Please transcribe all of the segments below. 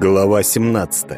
Глава 17.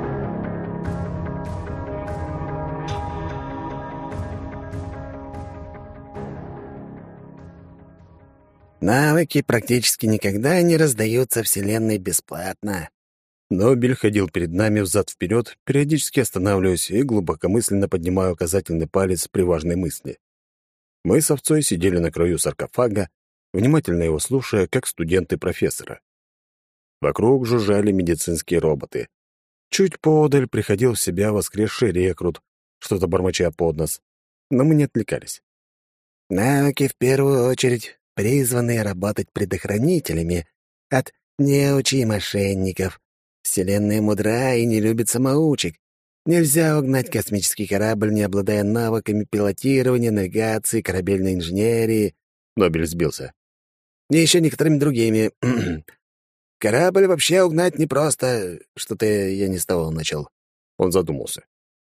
Навыки практически никогда не раздаются Вселенной бесплатно. Нобель ходил перед нами взад-вперед, периодически останавливаясь и глубокомысленно поднимая указательный палец при важной мысли. Мы с овцой сидели на краю саркофага, внимательно его слушая, как студенты профессора. Вокруг жужжали медицинские роботы. Чуть поодаль приходил в себя воскресший рекрут, что-то бормоча под нос. Но мы не отвлекались. Навыки в первую очередь призваны работать предохранителями от неучи и мошенников. Вселенная мудра и не любит самоучек. Нельзя угнать космический корабль, не обладая навыками пилотирования, навигации, корабельной инженерии. Нобель сбился. И еще некоторыми другими. Корабль вообще угнать непросто. Что-то я не с того начал. Он задумался.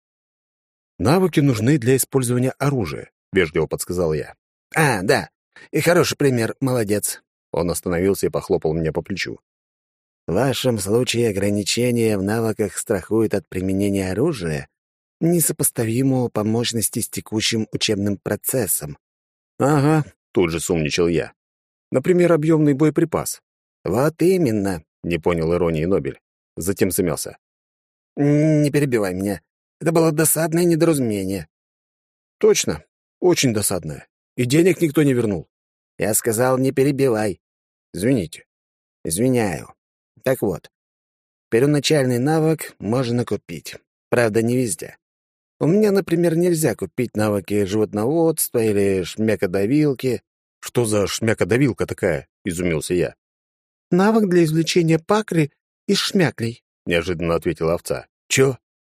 «Навыки нужны для использования оружия», — вежливо подсказал я. Да. И хороший пример. Молодец. Он остановился и похлопал меня по плечу. В вашем случае ограничения в навыках страхуют от применения оружия, несопоставимого по мощности с текущим учебным процессом. «Ага», — тут же сумничал я. «Например, объемный боеприпас». Вот именно, Не понял иронии Нобель. Затем замялся. Не перебивай меня. Это было досадное недоразумение. Точно, очень досадное. И денег никто не вернул. Я сказал, не перебивай. Извините. Извиняю. Так вот, первоначальный навык можно купить. Правда, не везде. У меня, например, нельзя купить навыки животноводства или шмякодавилки. Что за шмякодавилка такая? Изумился я. Навык для извлечения пакри из шмяклей. Неожиданно ответила овца. Чё?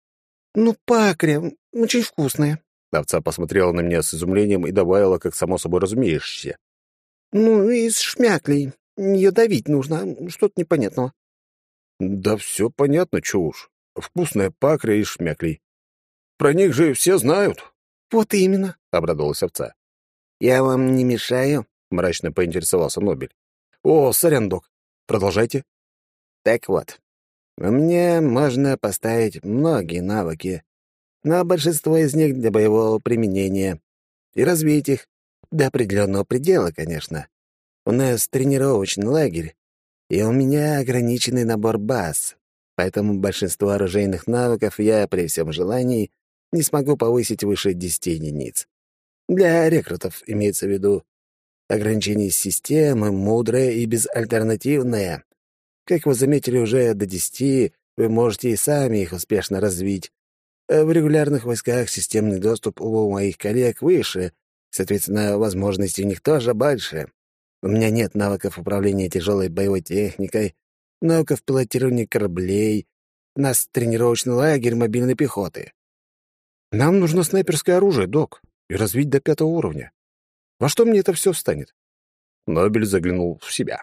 Пакри, очень вкусные. Овца посмотрела на меня с изумлением и добавила, как само собой разумеющееся. Из шмяклей. Ее давить нужно, что-то непонятного. Да все понятно, чё уж. Вкусная пакря из шмяклей. Про них же все знают. Вот именно, Обрадовалась овца. Я вам не мешаю? Мрачно поинтересовался Нобель. О, сорян, док. Продолжайте. Так вот, у меня можно поставить многие навыки, но большинство из них для боевого применения. И развить их до определенного предела, конечно. У нас тренировочный лагерь, и у меня ограниченный набор баз, поэтому большинство оружейных навыков я при всем желании не смогу повысить выше 10 единиц. Для рекрутов имеется в виду. Ограничение системы мудрое и безальтернативное. Как вы заметили, уже до 10 вы можете и сами их успешно развить. В регулярных войсках системный доступ у моих коллег выше, соответственно, возможности у них тоже больше. У меня нет навыков управления тяжелой боевой техникой, навыков пилотирования кораблей. У нас тренировочный лагерь мобильной пехоты. Нам нужно снайперское оружие, док, и развить до 5-го уровня. Во что мне это все встанет? Нобель заглянул в себя.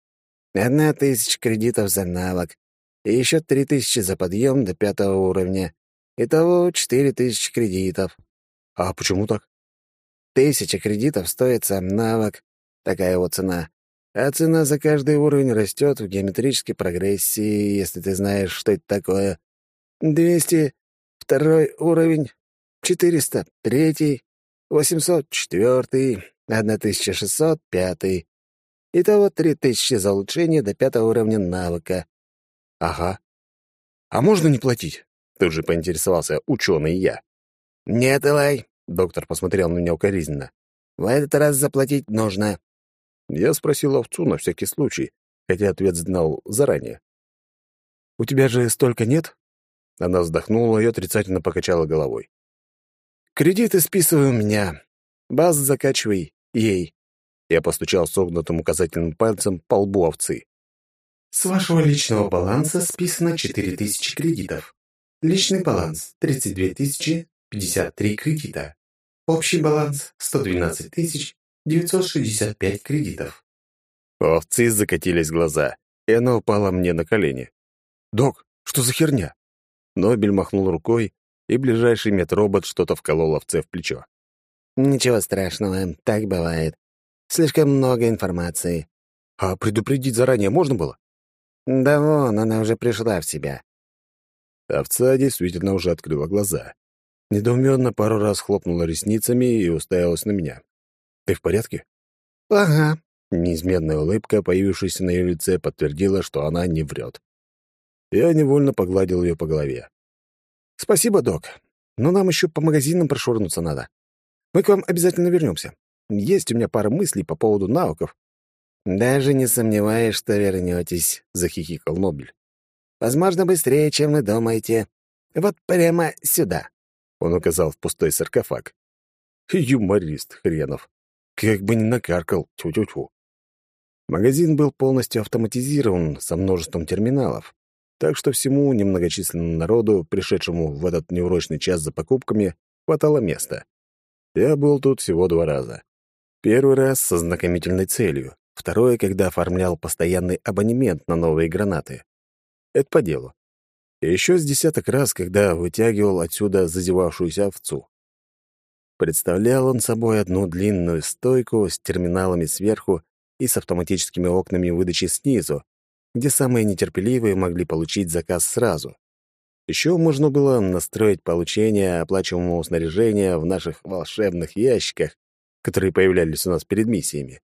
1000 кредитов за навык, и еще 3000 за подъем до 5-го уровня. Итого 4000 кредитов. А почему так? 1000 кредитов стоит сам навык. Такая вот цена. А цена за каждый уровень растет в геометрической прогрессии, если ты знаешь, что это такое. 200 — второй уровень, 400 — третий, 800 — четвертый, 1600 — пятый. Итого 3000 за улучшение до 5-го уровня навыка. Ага. А можно не платить? Тут же поинтересовался ученый я. «Нет, Элай», — доктор посмотрел на меня укоризненно. — «в этот раз заплатить нужно». Я спросил овцу на всякий случай, хотя ответ знал заранее. «У тебя же столько нет?» Она вздохнула и отрицательно покачала головой. «Кредиты списывай у меня. Баз закачивай ей». Я постучал согнутым указательным пальцем по лбу овцы. С вашего личного баланса списано 4000 кредитов. Личный баланс — 32 053 кредита. Общий баланс — 112 965 кредитов. У овцы закатились глаза, и она упала мне на колени. «Док, что за херня?» Нобель махнул рукой, и ближайший медробот что-то вколол овце в плечо. «Ничего страшного, так бывает. Слишком много информации». «А предупредить заранее можно было?» Да вон, она уже пришла в себя. Овца действительно уже открыла глаза. Недоуменно пару раз хлопнула ресницами и уставилась на меня. «Ты в порядке?» Ага. Неизменная улыбка, появившаяся на ее лице, подтвердила, что она не врет. Я невольно погладил ее по голове. «Спасибо, док. Но нам еще по магазинам прошвырнуться надо. Мы к вам обязательно вернемся. Есть у меня пара мыслей по поводу навыков». «Даже не сомневаюсь, что вернетесь», — захихикал Нобель. «Возможно, быстрее, чем вы думаете. Вот прямо сюда». Он указал в пустой саркофаг. Юморист хренов. Как бы ни накаркал. Тьфу-тьфу-тьфу. Магазин был полностью автоматизирован, со множеством терминалов. Так что всему немногочисленному народу, пришедшему в этот неурочный час за покупками, хватало места. Я был тут всего 2 раза. Первый раз со знакомительной целью, второй, когда оформлял постоянный абонемент на новые гранаты. Это по делу. И еще с 10 раз, когда вытягивал отсюда зазевавшуюся овцу. Представлял он собой одну длинную стойку с терминалами сверху и с автоматическими окнами выдачи снизу, где самые нетерпеливые могли получить заказ сразу. Еще можно было настроить получение оплачиваемого снаряжения в наших волшебных ящиках, которые появлялись у нас перед миссиями.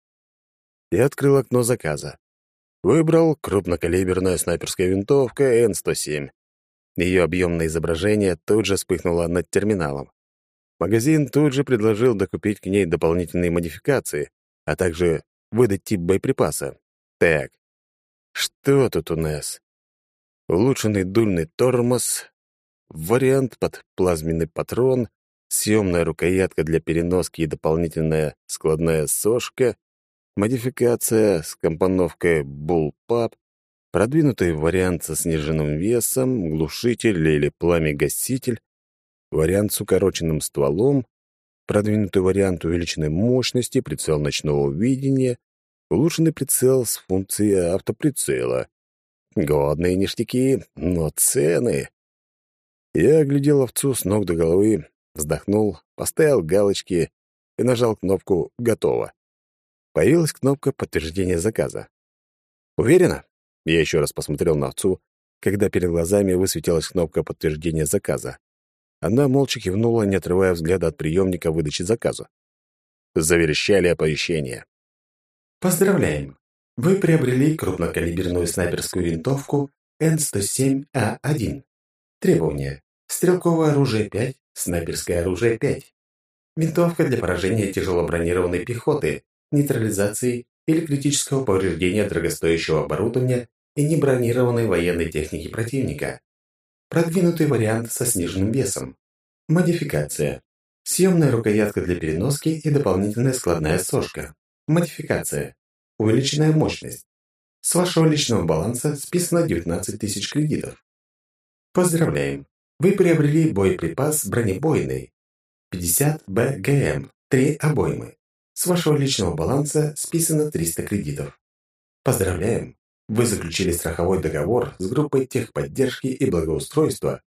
Я открыл окно заказа. Выбрал крупнокалиберная снайперская винтовка Н-107. Ее объемное изображение тут же вспыхнуло над терминалом. Магазин тут же предложил докупить к ней дополнительные модификации, а также выдать тип боеприпаса. Так, что тут у нас? Улучшенный дульный тормоз, вариант под плазменный патрон, съемная рукоятка для переноски и дополнительная складная сошка, модификация с компоновкой Bullpup, продвинутый вариант со сниженным весом, глушитель или пламя-гаситель, вариант с укороченным стволом, продвинутый вариант увеличенной мощности, прицел ночного видения, улучшенный прицел с функцией автоприцела. Годные ништяки, но цены. Я оглядел овцу с ног до головы, вздохнул, поставил галочки и нажал кнопку «Готово». Появилась кнопка подтверждения заказа. «Уверена?» Я еще раз посмотрел на овцу, когда перед глазами высветилась кнопка подтверждения заказа. Она молча кивнула, не отрывая взгляда от приемника выдачи заказа. Заверещали оповещения. Поздравляем! Вы приобрели крупнокалиберную снайперскую винтовку Н-107А1. Требования. Стрелковое оружие 5, снайперское оружие 5. Винтовка для поражения тяжелобронированной пехоты, нейтрализации или критического повреждения дорогостоящего оборудования и небронированной военной техники противника. Продвинутый вариант со сниженным весом. Модификация. Съемная рукоятка для переноски и дополнительная складная сошка. Модификация. Увеличенная мощность. С вашего личного баланса списано 19 тысяч кредитов. Поздравляем! Вы приобрели боеприпас бронебойный 50 БГМ, 3 обоймы. С вашего личного баланса списано 300 кредитов. Поздравляем! Вы заключили страховой договор с группой техподдержки и благоустройства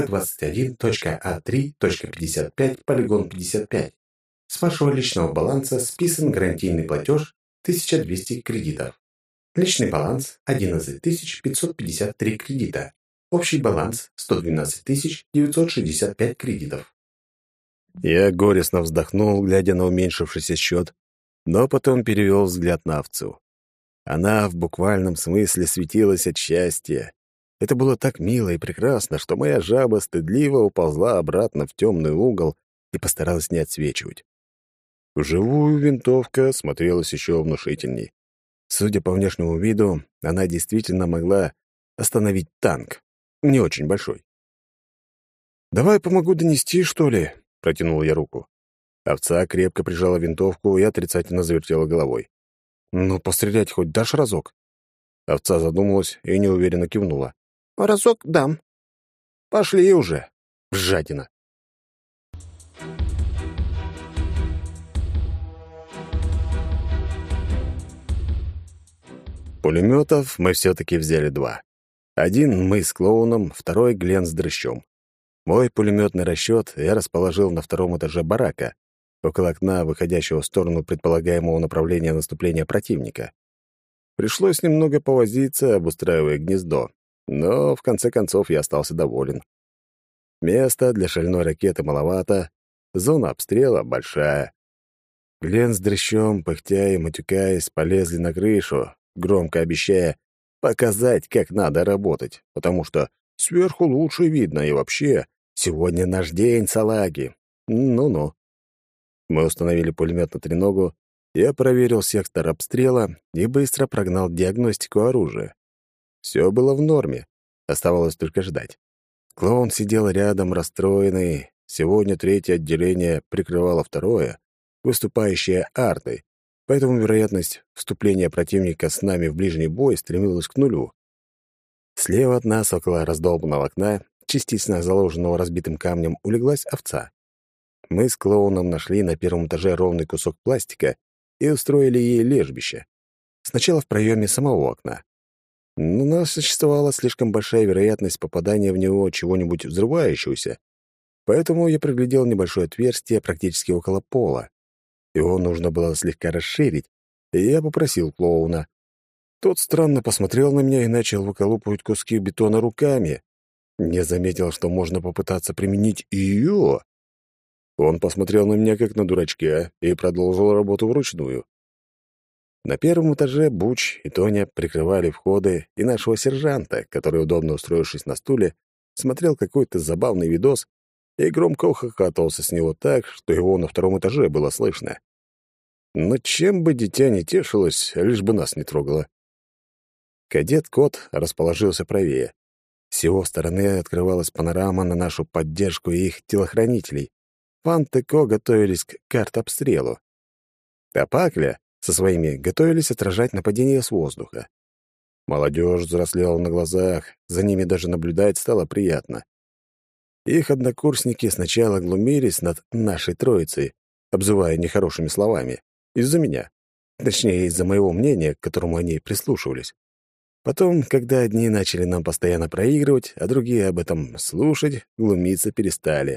P21.A3.55 полигон 55. С вашего личного баланса списан гарантийный платеж 1200 кредитов. Личный баланс 11 553 кредита. Общий баланс 112 965 кредитов. Я горестно вздохнул, глядя на уменьшившийся счет, но потом перевел взгляд на овцу. Она в буквальном смысле светилась от счастья. Это было так мило и прекрасно, что моя жаба стыдливо уползла обратно в темный угол и постаралась не отсвечивать. Вживую винтовка смотрелась еще внушительней. Судя по внешнему виду, она действительно могла остановить танк. Не очень большой. «Давай помогу донести, что ли?» — протянул я руку. Овца крепко прижала винтовку и отрицательно завертела головой. «Ну, пострелять хоть дашь разок?» Овца задумалась и неуверенно кивнула. «Разок дам». «Пошли уже, жадина». Пулеметов мы все-таки взяли 2. Один мы с клоуном, второй Глен с дрыщом. Мой пулеметный расчет я расположил на 2-м этаже барака, около окна, выходящего в сторону предполагаемого направления наступления противника. Пришлось немного повозиться, обустраивая гнездо, но в конце концов я остался доволен. Места для шальной ракеты маловато, зона обстрела большая. Глен с дрыщом, пыхтя и матюкаясь, полезли на крышу, громко обещая показать, как надо работать, потому что сверху лучше видно, и вообще, сегодня наш день, салаги. Ну-ну. Мы установили пулемет на треногу, я проверил сектор обстрела и быстро прогнал диагностику оружия. Все было в норме, оставалось только ждать. Клоун сидел рядом, расстроенный. Сегодня третье отделение прикрывало второе, выступающее артой, поэтому вероятность вступления противника с нами в ближний бой стремилась к нулю. Слева от нас, около раздолбанного окна, частично заложенного разбитым камнем, улеглась овца. Мы с клоуном нашли на первом этаже ровный кусок пластика и устроили ей лежбище. Сначала в проеме самого окна. Но существовала слишком большая вероятность попадания в него чего-нибудь взрывающегося, поэтому я приглядел небольшое отверстие практически около пола. Его нужно было слегка расширить, и я попросил клоуна. Тот странно посмотрел на меня и начал выколупывать куски бетона руками. Не заметил, что можно попытаться применить ее. Он посмотрел на меня как на дурачка и продолжил работу вручную. На первом этаже Буч и Тоня прикрывали входы и нашего сержанта, который, удобно устроившись на стуле, смотрел какой-то забавный видос и громко ухахатывался с него так, что его на втором этаже было слышно. Но чем бы дитя не тешилось, лишь бы нас не трогало. Кадет-кот расположился правее. С его стороны открывалась панорама на нашу поддержку и их телохранителей. Фант и Ко готовились к картобстрелу. А Пакля со своими готовились отражать нападение с воздуха. Молодежь взрослела на глазах, за ними даже наблюдать стало приятно. Их однокурсники сначала глумились над нашей троицей, обзывая нехорошими словами, из-за меня. Точнее, из-за моего мнения, к которому они прислушивались. Потом, когда одни начали нам постоянно проигрывать, а другие об этом слушать, глумиться перестали.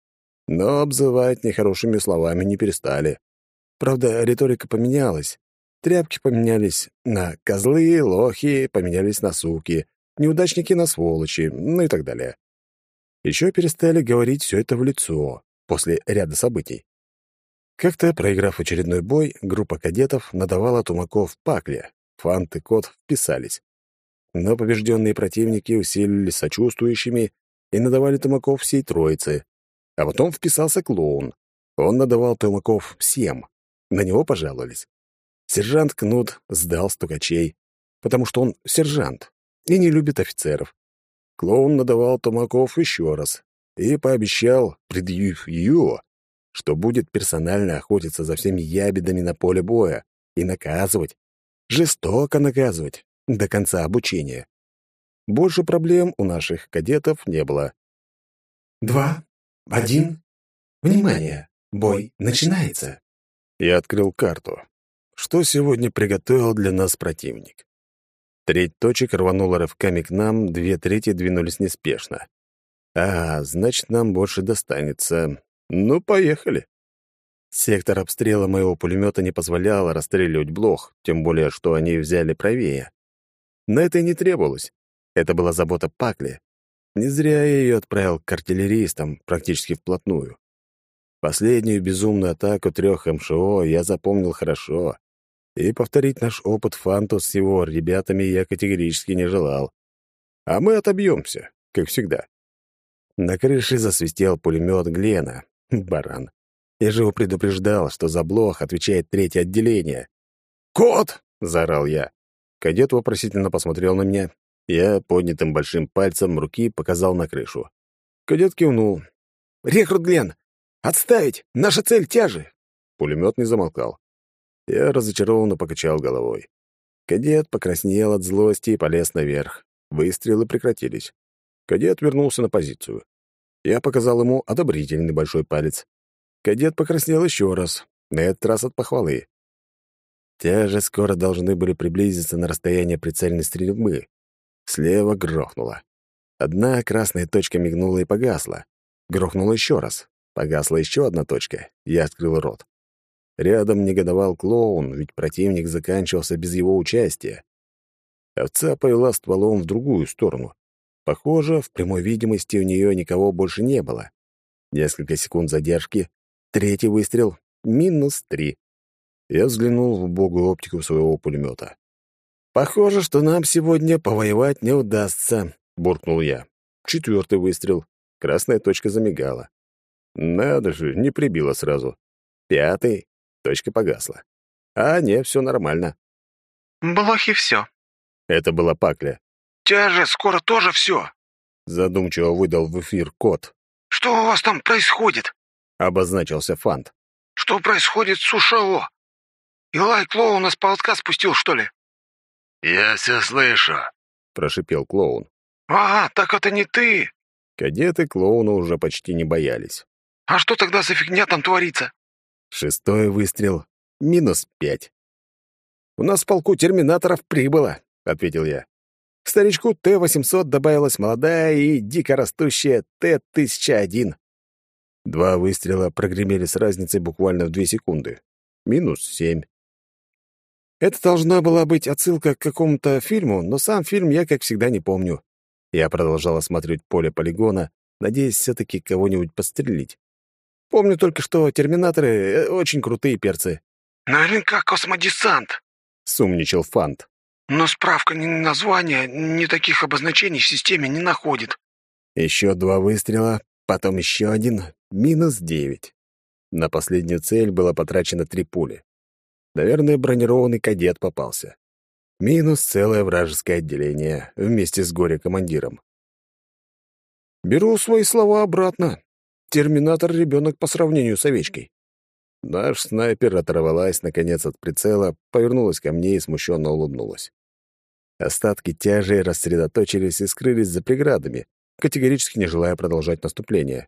Но обзывать нехорошими словами не перестали. Правда, риторика поменялась. Тряпки поменялись на козлы, лохи поменялись на суки, неудачники на сволочи, ну и так далее. Еще перестали говорить все это в лицо, после ряда событий. Как-то, проиграв очередной бой, группа кадетов надавала тумаков Пакле. Фант и Кот вписались. Но побежденные противники усилились сочувствующими и надавали тумаков всей троице. А потом вписался клоун. Он надавал тумаков всем. На него пожаловались. Сержант Кнут сдал стукачей, потому что он сержант и не любит офицеров. Клоун надавал тумаков еще раз и пообещал, предъявив ее, что будет персонально охотиться за всеми ябедами на поле боя и наказывать, жестоко наказывать, до конца обучения. Больше проблем у наших кадетов не было. 2, 1. Внимание! Бой начинается. Я открыл карту. Что сегодня приготовил для нас противник? Треть точек рванула рывками к нам, 2/3 двинулись неспешно. Значит, нам больше достанется. Ну, поехали. Сектор обстрела моего пулемета не позволял расстреливать блох, тем более, что они взяли правее. Но это и не требовалось. Это была забота Пакли. Не зря я ее отправил к артиллеристам, практически вплотную. Последнюю безумную атаку 3 МШО я запомнил хорошо, и повторить наш опыт Фанту с его ребятами я категорически не желал. А мы отобьемся, как всегда. На крыше засвистел пулемет Глена. Баран. Я же его предупреждал, что за блох отвечает 3-е отделение. «Кот!» — заорал я. Кадет вопросительно посмотрел на меня. Я поднятым большим пальцем руки показал на крышу. Кадет кивнул. «Рекрут Глен! Отставить! Наша цель — тяжи!» Пулемет не замолкал. Я разочарованно покачал головой. Кадет покраснел от злости и полез наверх. Выстрелы прекратились. Кадет вернулся на позицию. Я показал ему одобрительный большой палец. Кадет покраснел еще раз, на этот раз от похвалы. Тяжи скоро должны были приблизиться на расстояние прицельной стрельбы. Слева грохнуло. Одна красная точка мигнула и погасла. Грохнула еще раз. Погасла еще одна точка. Я открыл рот. Рядом негодовал клоун, ведь противник заканчивался без его участия. Овца повела стволом в другую сторону. Похоже, в прямой видимости у нее никого больше не было. Несколько секунд задержки. Третий выстрел. -3. Я взглянул в убогую оптику своего пулемета. «Похоже, что нам сегодня повоевать не удастся», — буркнул я. Четвертый выстрел. Красная точка замигала. Надо же, не прибило сразу. Пятый. Точка погасла. А, не, все нормально. «Блохи все. Это была Пакля. Тебя же скоро тоже все. Задумчиво выдал в эфир кот. Что у вас там происходит? Обозначился Фант. Что происходит с Сушао? Илай клоуна с поводка спустил, что ли?» «Я все слышу», — прошипел клоун. «А, так это не ты. Кадеты клоуна уже почти не боялись. А что тогда за фигня там творится?» Шестой выстрел. -5. «У нас в полку терминаторов прибыло», — ответил я. К старичку Т-800 добавилась молодая и дико растущая Т-1001. 2 выстрела прогремели с разницей буквально в 2 секунды. -7. Это должна была быть отсылка к какому-то фильму, но сам фильм я, как всегда, не помню. Я продолжал осматривать поле полигона, надеясь все-таки кого-нибудь подстрелить. Помню только, что терминаторы очень крутые перцы. «Наверняка космодесант», — сумничал Фант. «но справка ни названия, ни таких обозначений в системе не находит». Еще 2 выстрела, потом еще один, -9. На последнюю цель было потрачено 3 пули. Наверное, бронированный кадет попался. Минус целое вражеское отделение вместе с горе-командиром. Беру свои слова обратно. Терминатор-ребенок по сравнению с овечкой. Наш снайпер оторвалась, наконец, от прицела, повернулась ко мне и смущенно улыбнулась. Остатки тяжей рассредоточились и скрылись за преградами, категорически не желая продолжать наступление.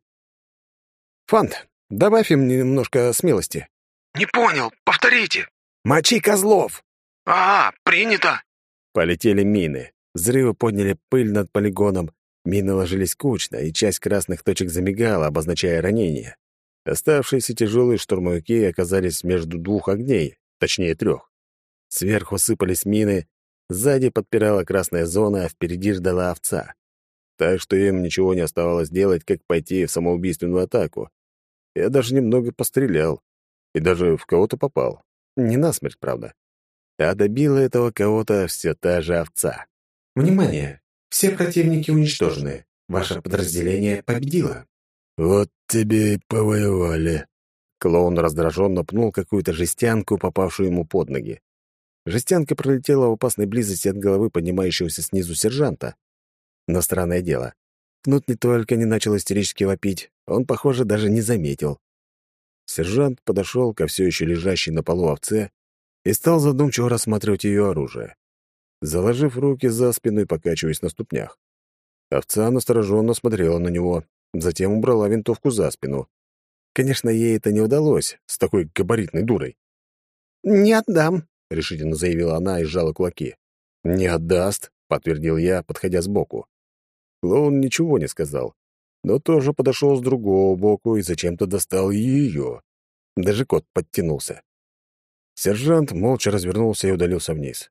«Фант, добавь им немножко смелости». «Не понял, повторите». «Мочи козлов!» «Ага, принято». Полетели мины. Взрывы подняли пыль над полигоном. Мины ложились кучно, и часть красных точек замигала, обозначая ранения. Оставшиеся тяжелые штурмовики оказались между 2 огней, точнее 3. Сверху сыпались мины, сзади подпирала красная зона, а впереди ждала овца. Так что им ничего не оставалось делать, как пойти в самоубийственную атаку. Я даже немного пострелял. И даже в кого-то попал. Не насмерть, правда. А добила этого кого-то все та же овца. Внимание! Все противники уничтожены. Ваше подразделение победило. «Вот тебе и повоевали». Клоун раздраженно пнул какую-то жестянку, попавшую ему под ноги. Жестянка пролетела в опасной близости от головы поднимающегося снизу сержанта. Но странное дело. Кнут не только не начал истерически вопить, он, похоже, даже не заметил. Сержант подошел ко все еще лежащей на полу овце и стал задумчиво рассматривать ее оружие, заложив руки за спину и покачиваясь на ступнях. Овца настороженно смотрела на него, затем убрала винтовку за спину. Конечно, ей это не удалось с такой габаритной дурой. «Не отдам», — решительно заявила она и сжала кулаки. «Не отдаст», — подтвердил я, подходя сбоку. Клоун ничего не сказал, но тоже подошел с другого боку и зачем-то достал ее. Даже кот подтянулся. Сержант молча развернулся и удалился вниз.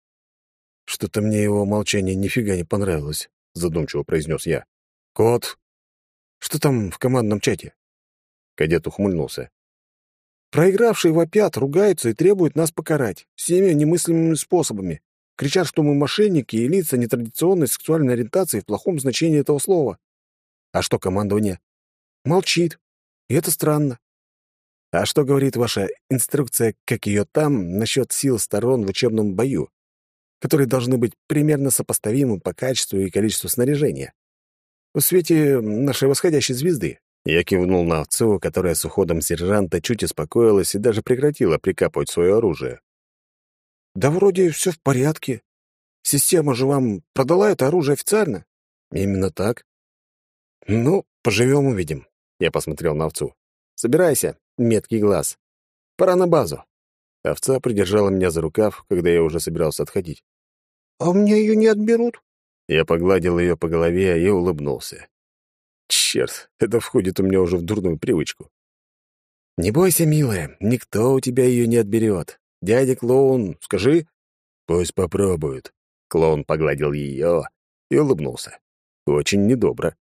«Что-то мне его молчание нифига не понравилось», — задумчиво произнес я. «Кот, что там в командном чате?» Кадет ухмыльнулся. «Проигравшие вопят, ругаются и требуют нас покарать всеми немыслимыми способами. Кричат, что мы мошенники и лица нетрадиционной сексуальной ориентации в плохом значении этого слова. А что командование? Молчит. И это странно. А что говорит ваша инструкция, как ее там, насчет сил сторон в учебном бою, которые должны быть примерно сопоставимы по качеству и количеству снаряжения? В свете нашей восходящей звезды». Я кивнул на овцу, которая с уходом сержанта чуть успокоилась и даже прекратила прикапывать свое оружие. «Да вроде все в порядке. Система же вам продала это оружие официально?» «Именно так». «Ну, поживем-увидим», — я посмотрел на овцу. «Собирайся, меткий глаз. Пора на базу». Овца придержала меня за рукав, когда я уже собирался отходить. «А мне ее не отберут?» Я погладил ее по голове и улыбнулся. Черт, это входит у меня уже в дурную привычку. «Не бойся, милая, никто у тебя ее не отберет. Дядя клоун, скажи...» «Пусть попробуют. Клоун погладил ее и улыбнулся. Очень недобро.